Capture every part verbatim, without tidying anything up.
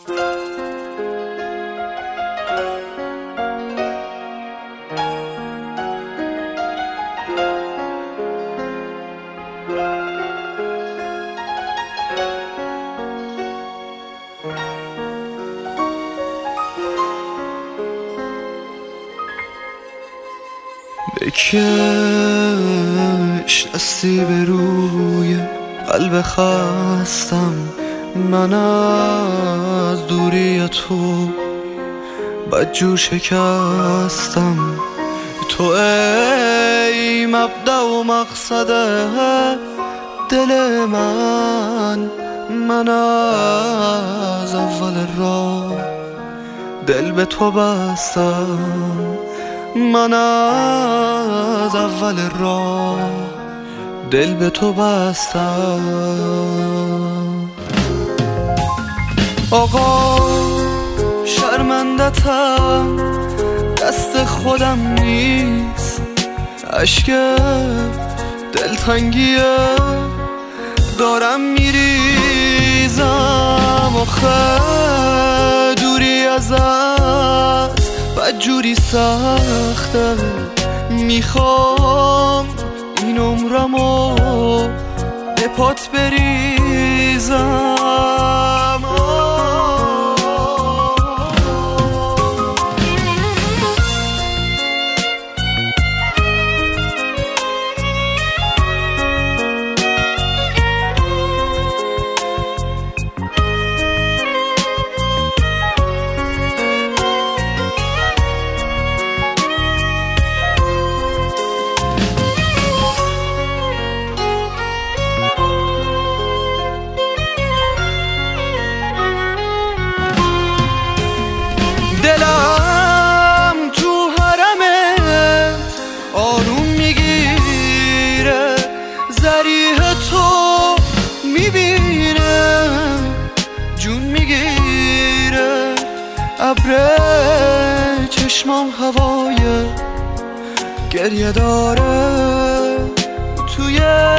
بکش دستی به روی قلب خستم، من از دوری تو بدجور شکستم. تو ای مبدأ و مقصد دل من، من از اول راه دل به تو بستم. من از اول راه دل به تو بستم. آقا شرمندتم، دست خودم نیست، اشک دلتنگیه دارم میریزم. آخه دوری ازت بدجوری سخته، میخوام این عمرمو به پات بریزم. دلم تو حرمت آروم میگیره، ذریح تو میبینه جون میگیره. ابر چشمام هوای گریه داره، توی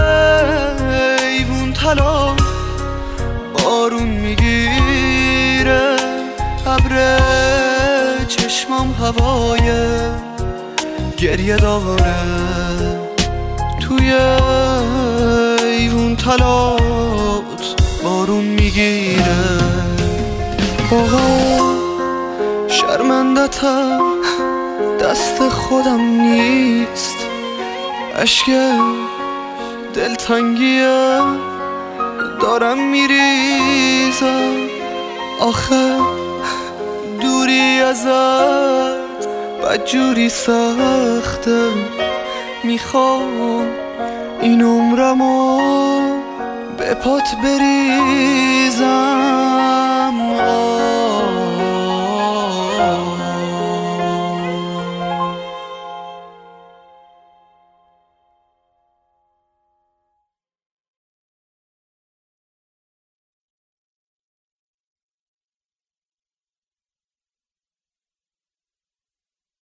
ایوون طلا بارون میگیره. ابر چشمام هوای گریه داره، توی ایوون طلات بارون میگیره. آقا شرمندتم، دست خودم نیست، اشک دلتنگیه دارم میریزم. آخه دوری ازت بدجوری سخته، میخوام این عمرمو به پات بریزم.